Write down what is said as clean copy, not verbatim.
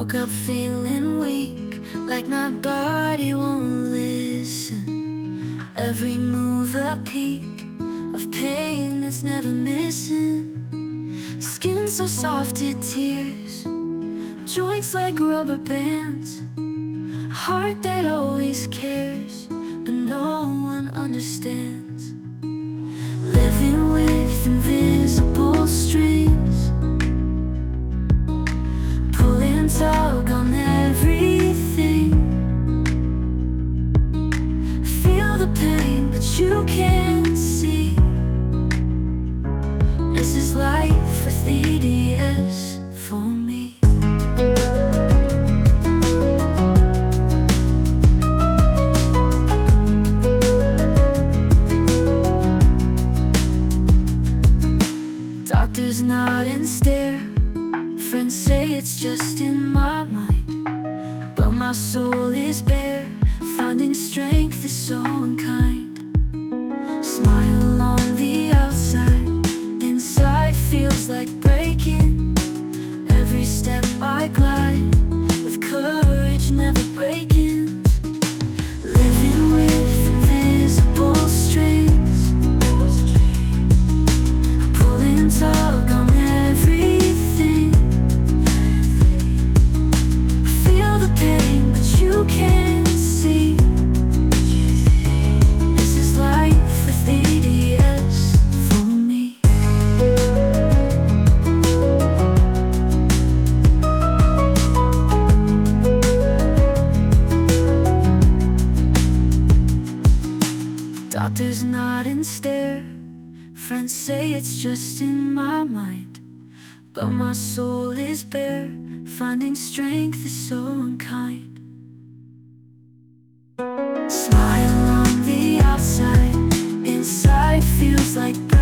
Woke up feeling weak, like my body won't listen. Every move a peak of pain that's never missing. Skin so soft it tears, joints like rubber bands. Heart that always cares, but no one understands. Living with invisible strings, pulling tug on everything. Feel the pain, but you can't see. This is life with EDS for me. Doctors nod and stare, friends say it's just in my mind, but my soul is bare, finding strength is so unkind. Smile on the outside, inside feels like breaking. Every step I glide, with courage never breaking. Living with invisible strings, pulling tug on everything. Feel the pain, but you can't see. This is life with EDS for me. Doctors nod and stare, friends say it's just in my mind, but my soul is bare, finding strength is so unkind. Smile on the outside, inside feels like